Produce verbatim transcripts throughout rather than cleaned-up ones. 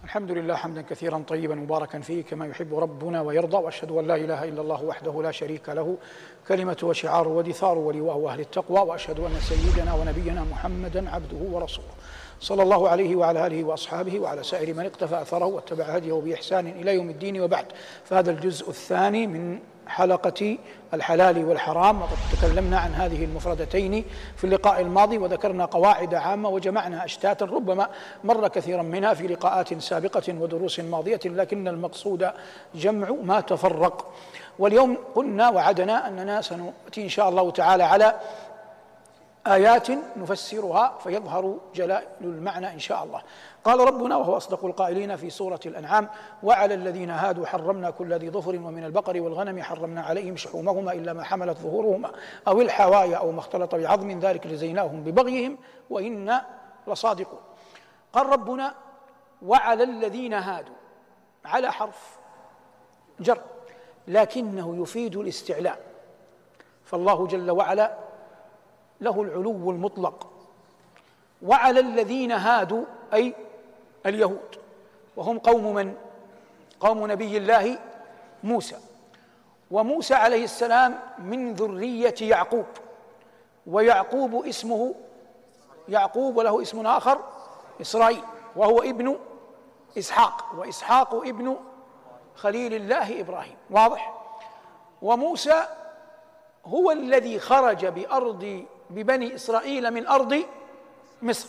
الحمد لله حمدا كثيرا طيبا مباركا فيه كما يحب ربنا ويرضى، وأشهد أن لا إله إلا الله وحده لا شريك له كلمة وشعار ودثار ولواء أهل التقوى، وأشهد أن سيدنا ونبينا محمدا عبده ورسوله صلى الله عليه وعلى آله وأصحابه وعلى سائر من اقتفى أثره واتبع هديه بإحسان إلى يوم الدين. وبعد، فهذا الجزء الثاني من حلقة الحلال والحرام، وقد تكلمنا عن هذه المفردتين في اللقاء الماضي وذكرنا قواعد عامة وجمعنا أشتاتا ربما مر كثيرا منها في لقاءات سابقة ودروس ماضية، لكن المقصود جمع ما تفرق. واليوم قلنا وعدنا أننا سنأتي إن شاء الله تعالى على آيات نفسرها فيظهر جلاء المعنى إن شاء الله. قال ربنا وهو أصدق القائلين في سورة الأنعام: وعلى الذين هادوا حرمنا كل ذي ظفر ومن البقر والغنم حرمنا عليهم شحومهما إلا ما حملت ظهورهما أو الحوايا أو ما اختلط بعظم ذلك جزيناهم ببغيهم وإنا لصادقون. قال ربنا: وعلى الذين هادوا، على حرف جر لكنه يفيد الاستعلاء، فالله جل وعلا له العلو المطلق. وعلى الذين هادوا أي اليهود، وهم قوم من؟ قوم نبي الله موسى، وموسى عليه السلام من ذرية يعقوب، ويعقوب اسمه يعقوب وله اسم آخر إسرائيل، وهو ابن إسحاق، وإسحاق ابن خليل الله إبراهيم. واضح؟ وموسى هو الذي خرج بأرض ببني إسرائيل من أرض مصر،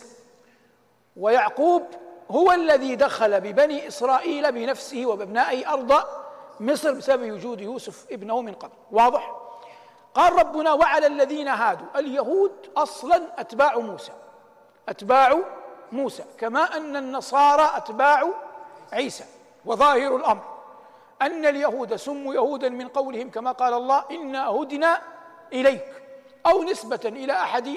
ويعقوب هو الذي دخل ببني إسرائيل بنفسه وبابنائه أرض مصر بسبب وجود يوسف ابنه من قبل. واضح؟ قال ربنا: وعلى الذين هادوا، اليهود أصلا أتباع موسى أتباع موسى كما أن النصارى أتباع عيسى. وظاهر الأمر أن اليهود سموا يهودا من قولهم كما قال الله: إنا هدنا إليك، أو نسبة إلى أحد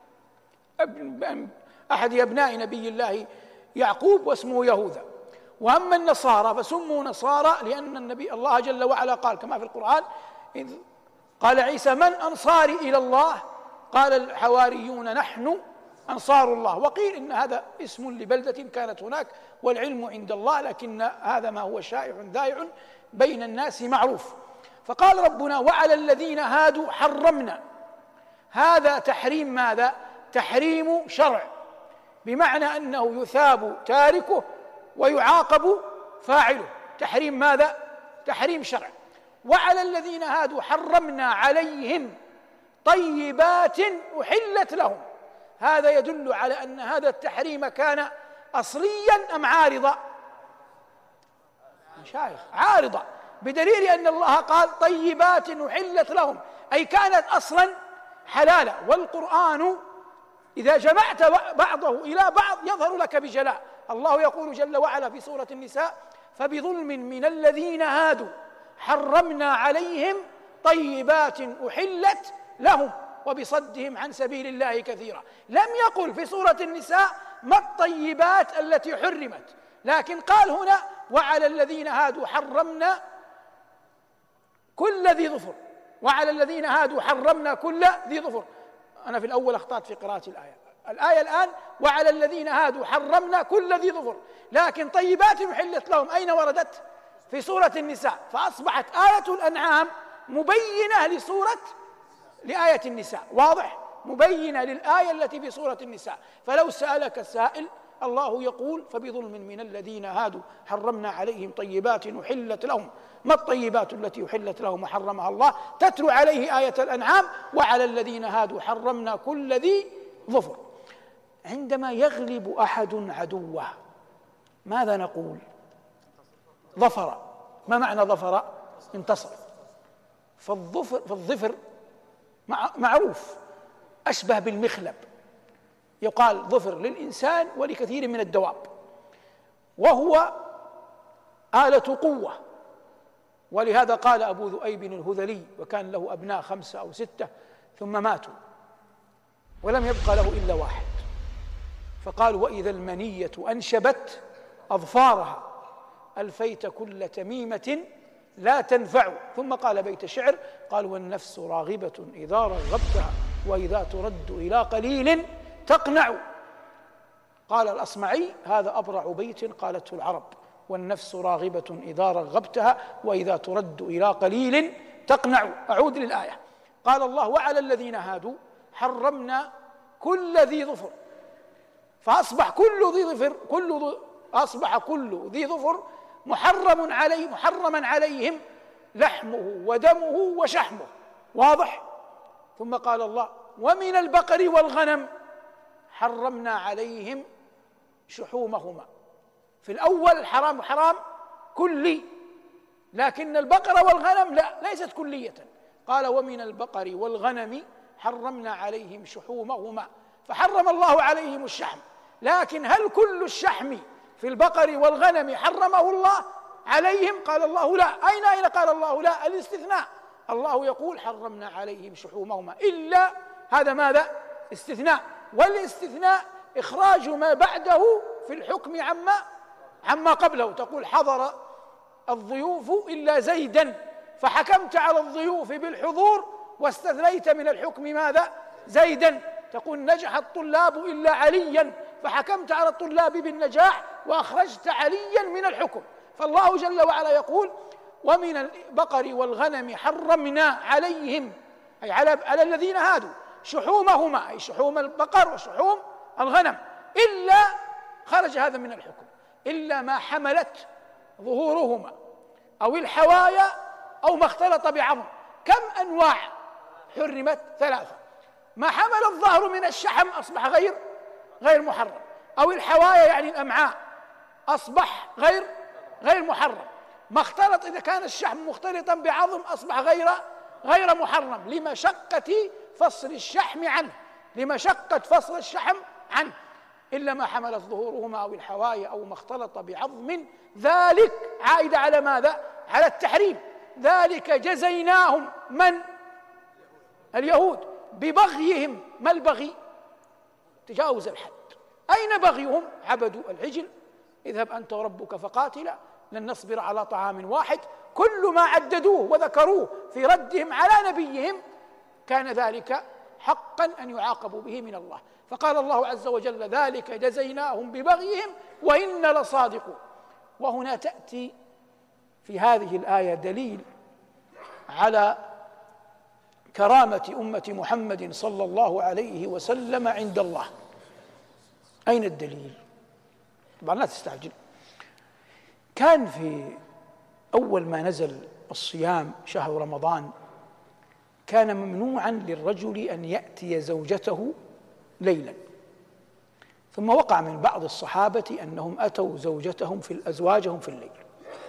أحد أبناء نبي الله يعقوب واسمه يهوذا. وأما النصارى فسموا نصارى لأن النبي الله جل وعلا قال كما في القرآن: إذ قال عيسى: من أنصاري إلى الله؟ قال الحواريون: نحن أنصار الله. وقيل إن هذا اسم لبلدة كانت هناك والعلم عند الله، لكن هذا ما هو شائع ذائع بين الناس معروف. فقال ربنا: وعلى الذين هادوا حرمنا. هذا تحريم ماذا؟ تحريم شرع، بمعنى أنه يثاب تاركه ويعاقب فاعله. تحريم ماذا؟ تحريم شرع. وعلى الذين هادوا حرمنا عليهم طيبات أحلت لهم. هذا يدل على أن هذا التحريم كان أصليا أم عارضا؟ مشايخ عارضة، بدليل أن الله قال طيبات أحلت لهم، أي كانت أصلا حلالا. والقرآن إذا جمعت بعضه إلى بعض يظهر لك بجلاء. الله يقول جل وعلا في سورة النساء: فبظلم من الذين هادوا حرمنا عليهم طيبات أحلت لهم وبصدهم عن سبيل الله كثيرا. لم يقل في سورة النساء ما الطيبات التي حرمت، لكن قال هنا: وعلى الذين هادوا حرمنا كل ذي ظفر. وعلى الذين هادوا حرمنا كل ذي ظفر. أنا في الأول أخطأت في قراءة الآية. الآية الآن: وعلى الذين هادوا حرمنا كل ذي ظفر، لكن طيبات أحلت لهم أين وردت؟ في سورة النساء. فأصبحت آية الأنعام مبينة لسورة لآية النساء. واضح؟ مبينة للآية التي في سورة النساء. فلو سألك السائل، الله يقول: فبظلم من الذين هادوا حرمنا عليهم طيبات أحلت لهم. ما الطيبات التي أحلت لهم وحرمها الله؟ تتلو عليه آية الأنعام: وعلى الذين هادوا حرمنا كل ذي ظفر. عندما يغلب أحد عدوه ماذا نقول؟ ظفر. ما معنى ظفر؟ انتصر. فالظفر, فالظفر معروف، أشبه بالمخلب، يقال ظفر للإنسان ولكثير من الدواب، وهو آلة قوة. ولهذا قال أبو ذؤيب الهذلي، وكان له أبناء خمسة أو ستة ثم ماتوا ولم يبق له إلا واحد، فقال: وإذا المنية أنشبت أظفارها ألفيت كل تميمة لا تنفع. ثم قال بيت شعر قال: والنفس راغبة إذا رغبتها وإذا ترد إلى قليل تقنع. قال الأصمعي: هذا أبرع بيت قالته العرب، والنفس راغبة إذا رغبتها، وإذا ترد إلى قليل تقنع. أعود للآية. قال الله: وعلى الذين هادوا حرمنا كل ذي ظفر، فأصبح كل ذي ظفر كل ذي أصبح كل ذي ظفر محرم عليه محرما عليهم لحمه ودمه وشحمه. واضح؟ ثم قال الله: ومن البقر والغنم حرمنا عليهم شحومهما. في الأول حرام حرام كلي، لكن البقر والغنم لا، ليست كلية. قال: ومن البقر والغنم حرمنا عليهم شحومهما، فحرم الله عليهم الشحم. لكن هل كل الشحم في البقر والغنم حرمه الله عليهم؟ قال الله: لا. أين أين قال الله لا؟ الاستثناء. الله يقول: حرمنا عليهم شحومهما، إلا هذا ماذا؟ استثناء. والاستثناء إخراج ما بعده في الحكم عما عما قبله. تقول: حضر الضيوف إلا زيدا، فحكمت على الضيوف بالحضور واستثنيت من الحكم ماذا؟ زيدا. تقول: نجح الطلاب إلا عليا، فحكمت على الطلاب بالنجاح وأخرجت عليا من الحكم. فالله جل وعلا يقول: ومن البقر والغنم حرمنا عليهم، أي على, على الذين هادوا، شحومهما، أي شحوم البقر وشحوم الغنم، إلا خرج هذا من الحكم، إلا ما حملت ظهورهما أو الحوايا أو ما اختلط بعظم. كم أنواع حرمت؟ ثلاثة. ما حمل الظهر من الشحم أصبح غير غير محرم، أو الحوايا يعني الأمعاء أصبح غير غير محرم. ما اختلط، إذا كان الشحم مختلطا بعظم أصبح غير غير محرم لمشقة فصل الشحم عنه لمشقة فصل الشحم عنه إلا ما حملت ظهورهما أو الحوايا أو ما اختلط بعظم، ذلك عائد على ماذا؟ على التحريم. ذلك جزيناهم، من؟ اليهود، ببغيهم. ما البغي؟ تجاوز الحد. أين بغيهم؟ عبدوا العجل. اذهب أنت وربك فقاتلا لن نصبر على طعام واحد. كل ما عددوه وذكروه في ردهم على نبيهم كان ذلك حقا أن يعاقبوا به من الله. فقال الله عز وجل: ذلك جزيناهم ببغيهم وإنا لصادقون. وهنا تأتي في هذه الآية دليل على كرامة أمة محمد صلى الله عليه وسلم عند الله. أين الدليل؟ طبعا لا تستعجل. كان في أول ما نزل الصيام شهر رمضان كان ممنوعا للرجل أن يأتي زوجته ليلا، ثم وقع من بعض الصحابة أنهم أتوا زوجتهم في أزواجهم في الليل،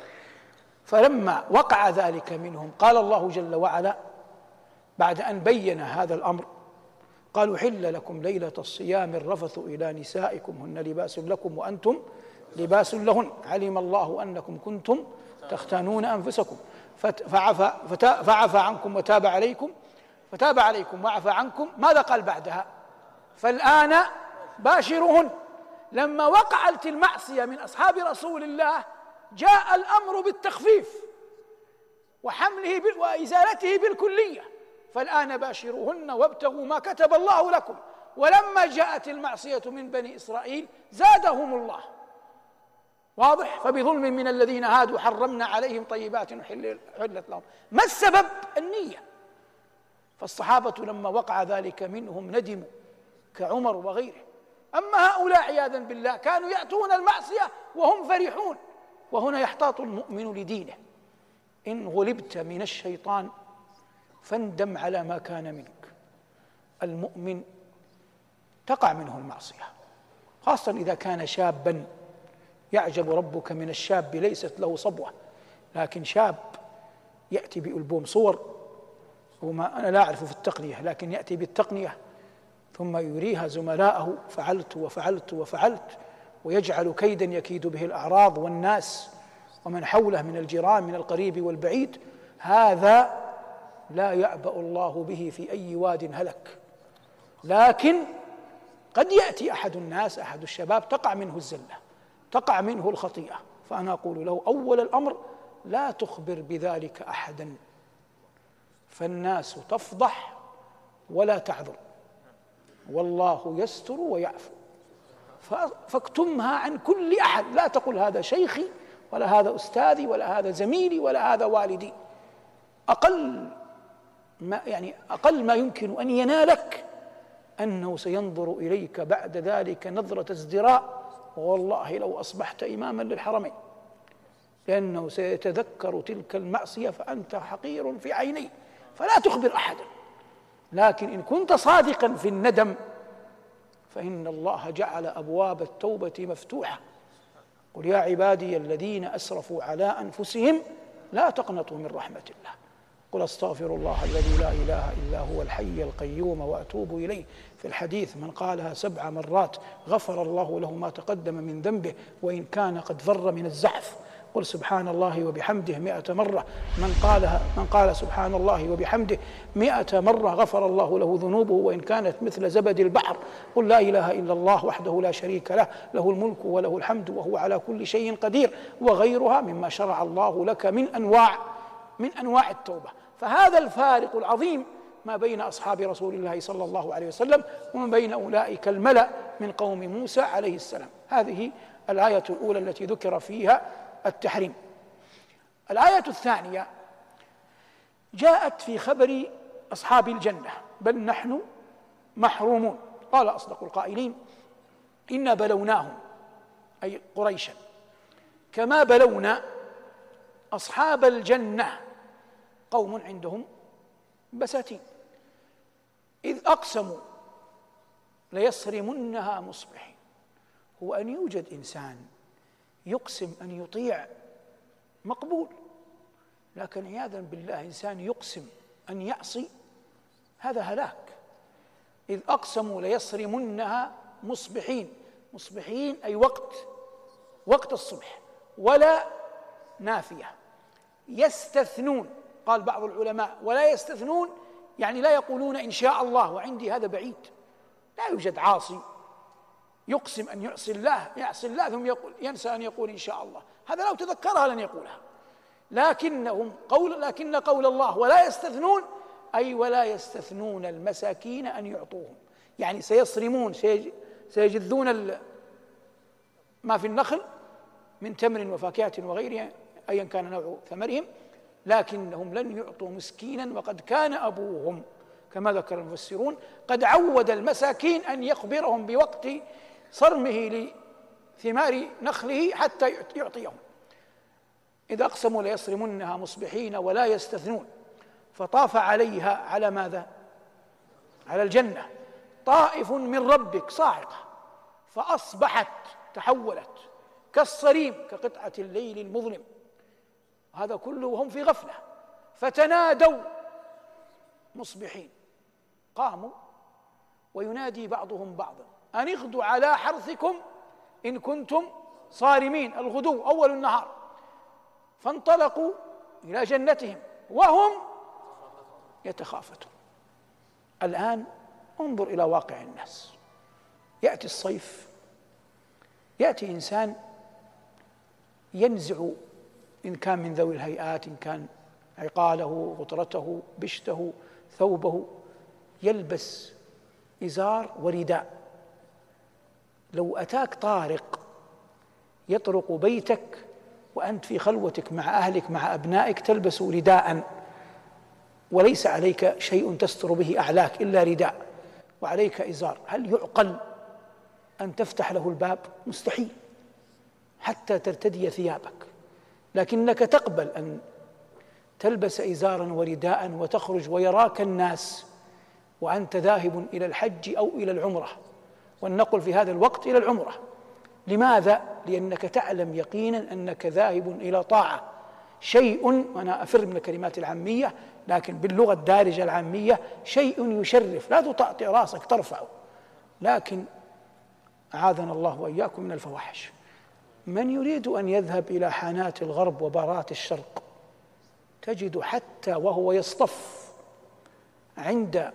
فلما وقع ذلك منهم قال الله جل وعلا بعد أن بين هذا الأمر: قالوا: حل لكم ليلة الصيام الرفث إلى نسائكم هن لباس لكم وأنتم لباس لهن، علم الله أنكم كنتم تختانون أنفسكم فعفى, فعفى عنكم وتاب عليكم فتاب عليكم وعفى عنكم. ماذا قال بعدها؟ فالآن باشروهن. لما وقعت المعصية من أصحاب رسول الله جاء الأمر بالتخفيف وحمله وإزالته بالكلية. فالآن باشروهن وابتغوا ما كتب الله لكم. ولما جاءت المعصية من بني إسرائيل زادهم الله. واضح؟ فبظلم من الذين هادوا حرمنا عليهم طيبات حلت لهم. ما السبب؟ النية. فالصحابة لما وقع ذلك منهم ندموا كعمر وغيره. أما هؤلاء عياذا بالله كانوا يأتون المعصية وهم فرحون. وهنا يحتاط المؤمن لدينه: إن غلبت من الشيطان فاندم على ما كان منك. المؤمن تقع منه المعصية، خاصة إذا كان شابا. يعجب ربك من الشاب ليست له صبوة، لكن شاب يأتي بألبوم صور، وما أنا لا أعرف في التقنية، لكن يأتي بالتقنية ثم يريها زملائه: فعلت وفعلت وفعلت، ويجعل كيدا يكيد به الأعراض والناس ومن حوله من الجيران من القريب والبعيد. هذا لا يعبأ الله به في أي واد هلك. لكن قد يأتي أحد الناس، أحد الشباب، تقع منه الزلة، تقع منه الخطيئة، فأنا أقول له: أول الأمر لا تخبر بذلك أحدا، فالناس تفضح ولا تعذر، والله يستر ويعفو. فاكتمها عن كل أحد، لا تقل هذا شيخي ولا هذا أستاذي ولا هذا زميلي ولا هذا والدي. أقل ما يعني أقل ما يمكن أن ينالك أنه سينظر إليك بعد ذلك نظرة ازدراء، والله لو أصبحت إماما للحرمين، لأنه سيتذكر تلك المعصية فأنت حقير في عينيه، فلا تخبر أحدا. لكن إن كنت صادقا في الندم فإن الله جعل أبواب التوبة مفتوحة. قل يا عبادي الذين أسرفوا على أنفسهم لا تقنطوا من رحمة الله، قل أستغفر الله الذي لا إله إلا هو الحي القيوم وأتوب إليه. في الحديث من قالها سبع مرات غفر الله له ما تقدم من ذنبه وإن كان قد فر من الزحف. قل سبحان الله وبحمده مئة مرة، من قالها من قال سبحان الله وبحمده مئة مرة غفر الله له ذنوبه وإن كانت مثل زبد البحر. قل لا إله إلا الله وحده لا شريك له، له الملك وله الحمد وهو على كل شيء قدير، وغيرها مما شرع الله لك من أنواع من أنواع التوبة. فهذا الفارق العظيم ما بين أصحاب رسول الله صلى الله عليه وسلم وما بين أولئك الملأ من قوم موسى عليه السلام. هذه الآية الأولى التي ذكر فيها التحريم. الآية الثانية جاءت في خبر أصحاب الجنة: بل نحن محرومون. قال أصدق القائلين: إنا بلوناهم، أي قريشا، كما بلونا أصحاب الجنة، قوم عندهم بساتين، إذ أقسموا ليصرمنها مصبحين. هو أن يوجد إنسان يقسم أن يطيع مقبول، لكن عياذا بالله إنسان يقسم أن يعصي، هذا هلاك. إذ أقسموا ليصرمنها مصبحين، مصبحين أي وقت وقت الصبح، ولا نافية. يستثنون، قال بعض العلماء ولا يستثنون يعني لا يقولون إن شاء الله، وعندي هذا بعيد. لا يوجد عاصي يقسم أن يعصي الله يعصي الله ثم يقول ينسى أن يقول إن شاء الله، هذا لو تذكرها لن يقولها. لكنهم قول لكن قول الله ولا يستثنون أي ولا يستثنون المساكين أن يعطوهم، يعني سيصرمون، سيجذون ما في النخل من تمر وفاكهة وغيرها أيا كان نوع ثمرهم، لكنهم لن يعطوا مسكينا وقد كان أبوهم، كما ذكر المفسرون، قد عود المساكين أن يخبرهم بوقت صرمه لثمار نخله حتى يعطيهم. إذا أقسموا ليصرمنها مصبحين ولا يستثنون. فطاف عليها، على ماذا؟ على الجنة، طائف من ربك صاعقة فأصبحت، تحولت كالصريم، كقطعة الليل المظلم. هذا كله وهم في غفلة. فتنادوا مصبحين، قاموا وينادي بعضهم بعضا أن اغدوا على حرثكم إن كنتم صارمين. الغدو أول النهار. فانطلقوا إلى جنتهم وهم يتخافتون. الآن انظر إلى واقع الناس. يأتي الصيف، يأتي إنسان ينزع إن كان من ذوي الهيئات، إن كان عقاله، غطرته، بشته، ثوبه، يلبس إزار ورداء. لو أتاك طارق يطرق بيتك وأنت في خلوتك مع أهلك مع أبنائك تلبس رداء وليس عليك شيء تستر به أعلاك إلا رداء وعليك إزار، هل يعقل أن تفتح له الباب؟ مستحيل، حتى ترتدي ثيابك. لكنك تقبل أن تلبس إزارا ورداء وتخرج ويراك الناس وأنت ذاهب إلى الحج أو إلى العمرة، ولنقل في هذا الوقت إلى العمرة. لماذا؟ لأنك تعلم يقينا أنك ذاهب إلى طاعة. شيء، وأنا أفر من الكلمات العامية لكن باللغة الدارجة العامية، شيء يشرف، لا تطأطئ راسك ترفعه. لكن أعاذنا الله وإياكم من الفواحش. من يريد أن يذهب إلى حانات الغرب وبارات الشرق تجد حتى وهو يصطف عند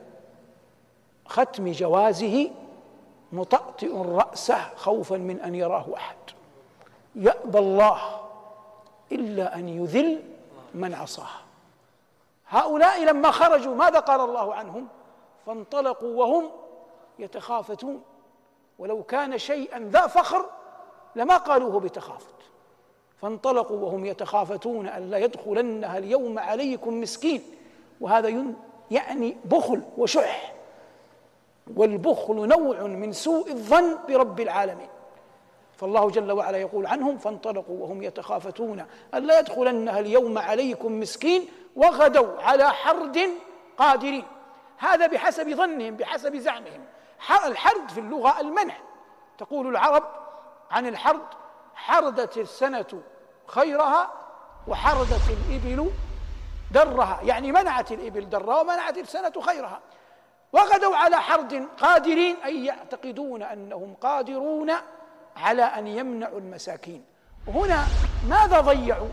ختم جوازه مطأطئ رأسه خوفا من أن يراه أحد. يأبى الله إلا أن يذل من عصاه. هؤلاء لما خرجوا ماذا قال الله عنهم؟ فانطلقوا وهم يتخافتون. ولو كان شيئا ذا فخر لما قالوه بتخافت. فانطلقوا وهم يتخافتون ألا يدخلنها اليوم عليكم مسكين، وهذا يعني بخل وشح، والبخل نوع من سوء الظن برب العالمين. فالله جل وعلا يقول عنهم: فانطلقوا وهم يتخافتون ألا يدخلنها اليوم عليكم مسكين وغدوا على حرد قادرين. هذا بحسب ظنهم، بحسب زعمهم. الحرد في اللغة المنع. تقول العرب عن الحرد: حردت السنة خيرها وحردت الإبل درها، يعني منعت الإبل درها ومنعت السنة خيرها. وغدوا على حرد قادرين، أي يعتقدون أنهم قادرون على أن يمنعوا المساكين. وهنا ماذا ضيعوا؟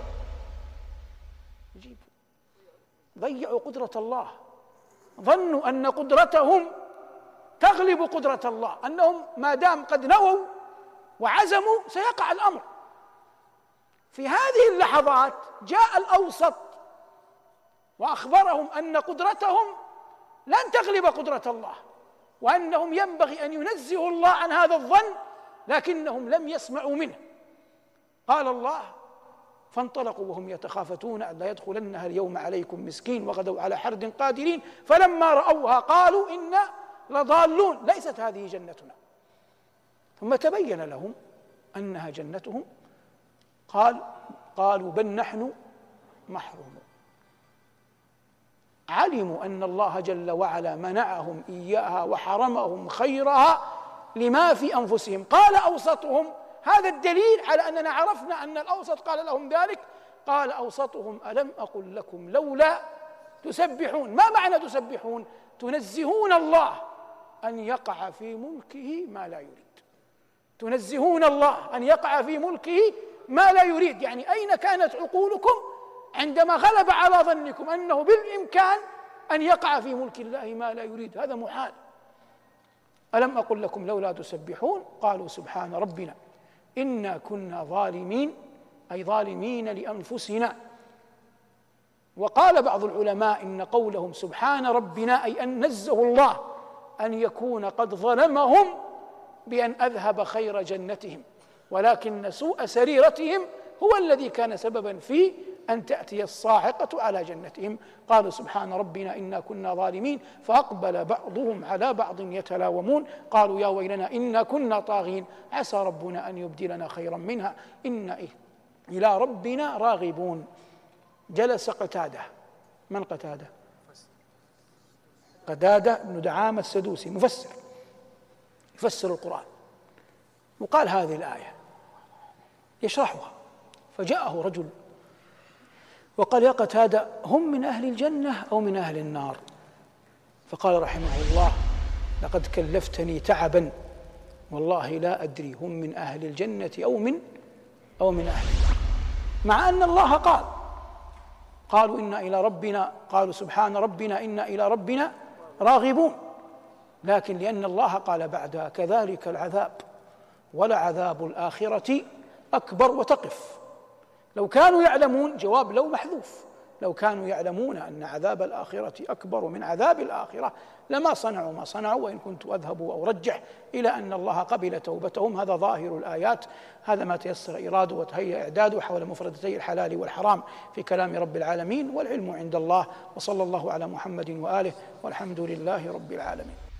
ضيعوا قدرة الله. ظنوا أن قدرتهم تغلب قدرة الله، أنهم ما دام قد نووا وعزموا سيقع الأمر. في هذه اللحظات جاء الأوسط وأخبرهم أن قدرتهم لن تغلب قدرة الله، وأنهم ينبغي أن ينزهوا الله عن هذا الظن، لكنهم لم يسمعوا منه. قال الله: فانطلقوا وهم يتخافتون ألا يدخلنها اليوم عليكم مسكين وغدوا على حرد قادرين فلما رأوها قالوا إنا لضالون ليست هذه جنتنا. ثم تبين لهم أنها جنتهم. قال قالوا بل نحن محرومون. علموا أن الله جل وعلا منعهم إياها وحرمهم خيرها لما في أنفسهم. قال أوسطهم، هذا الدليل على أننا عرفنا أن الأوسط قال لهم ذلك، قال أوسطهم: ألم أقل لكم لولا تسبحون؟ ما معنى تسبحون؟ تنزهون الله أن يقع في ملكه ما لا يريد. تنزهون الله أن يقع في ملكه ما لا يريد. يعني أين كانت عقولكم عندما غلب على ظنكم أنه بالإمكان أن يقع في ملك الله ما لا يريد؟ هذا محال. ألم أقل لكم لولا تسبحون؟ قالوا سبحان ربنا إنا كنا ظالمين، أي ظالمين لأنفسنا. وقال بعض العلماء إن قولهم سبحان ربنا أي أن نزه الله أن يكون قد ظلمهم بأن أذهب خير جنتهم، ولكن سوء سريرتهم هو الذي كان سببا في أن تأتي الصاعقة على جنتهم. قالوا سبحان ربنا إنا كنا ظالمين فأقبل بعضهم على بعض يتلاومون قالوا يا ويلنا إنا كنا طاغين عسى ربنا أن يبدلنا خيرا منها إنا إلى ربنا راغبون. جلس قتادة. من قتادة؟ قتادة بن دعامة السدوسي، مفسر يفسر القرآن، وقال هذه الآية يشرحها. فجاءه رجل وقال: يا قتادة هم من أهل الجنة أو من أهل النار؟ فقال رحمه الله: لقد كلفتني تعبا والله لا أدري هم من أهل الجنة أو من أو من أهل النار. مع أن الله قال قالوا إنا إلى ربنا قالوا سبحان ربنا إنا إلى ربنا راغبون، لكن لأن الله قال بعدها كذلك العذاب ولعذاب الآخرة أكبر وتقف. لو كانوا يعلمون، جواب لو محذوف، لو كانوا يعلمون أن عذاب الآخرة أكبر من عذاب الآخرة لما صنعوا ما صنعوا، وإن كنت أذهب أو أرجح إلى أن الله قبل توبتهم. هذا ظاهر الآيات، هذا ما تيسر إراده وتهيأ إعداده حول مفردتي الحلال والحرام في كلام رب العالمين، والعلم عند الله. وصلى الله على محمد وآله، والحمد لله رب العالمين.